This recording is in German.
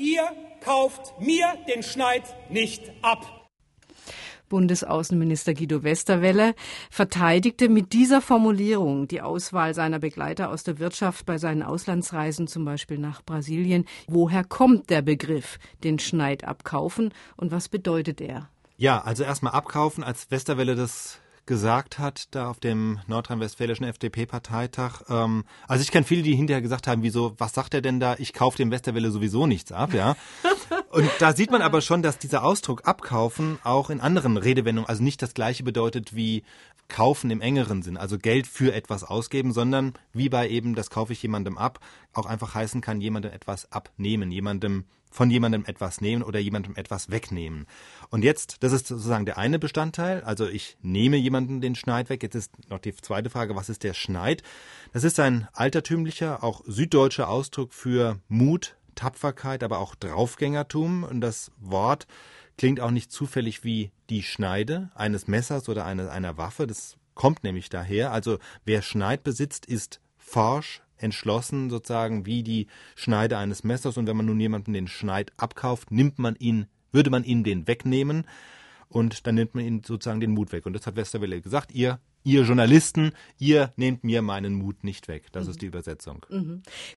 ihr kauft mir den Schneid nicht ab. Bundesaußenminister Guido Westerwelle verteidigte mit dieser Formulierung die Auswahl seiner Begleiter aus der Wirtschaft bei seinen Auslandsreisen, zum Beispiel nach Brasilien. Woher kommt der Begriff, den Schneid abkaufen, und was bedeutet er? Ja, also erstmal abkaufen, als Westerwelle das gesagt hat, da auf dem nordrhein-westfälischen FDP-Parteitag. Also ich kenne viele, die hinterher gesagt haben, wieso, was sagt er denn da? Ich kaufe dem Westerwelle sowieso nichts ab, ja. Und da sieht man aber schon, dass dieser Ausdruck abkaufen auch in anderen Redewendungen, also nicht das Gleiche bedeutet wie kaufen im engeren Sinn, also Geld für etwas ausgeben, sondern wie bei eben, das kaufe ich jemandem ab, auch einfach heißen kann, jemandem etwas abnehmen, von jemandem etwas nehmen oder jemandem etwas wegnehmen. Und jetzt, das ist sozusagen der eine Bestandteil, also ich nehme jemandem den Schneid weg. Jetzt ist noch die zweite Frage, was ist der Schneid? Das ist ein altertümlicher, auch süddeutscher Ausdruck für Mut, Tapferkeit, aber auch Draufgängertum. Und das Wort klingt auch nicht zufällig wie die Schneide eines Messers oder einer Waffe. Das kommt nämlich daher. Also wer Schneid besitzt, ist forsch, entschlossen sozusagen wie die Schneide eines Messers. Und wenn man nun jemandem den Schneid abkauft, würde man ihn den wegnehmen und dann nimmt man ihm sozusagen den Mut weg. Und das hat Westerwelle gesagt, ihr Journalisten, ihr nehmt mir meinen Mut nicht weg. Das ist die Übersetzung.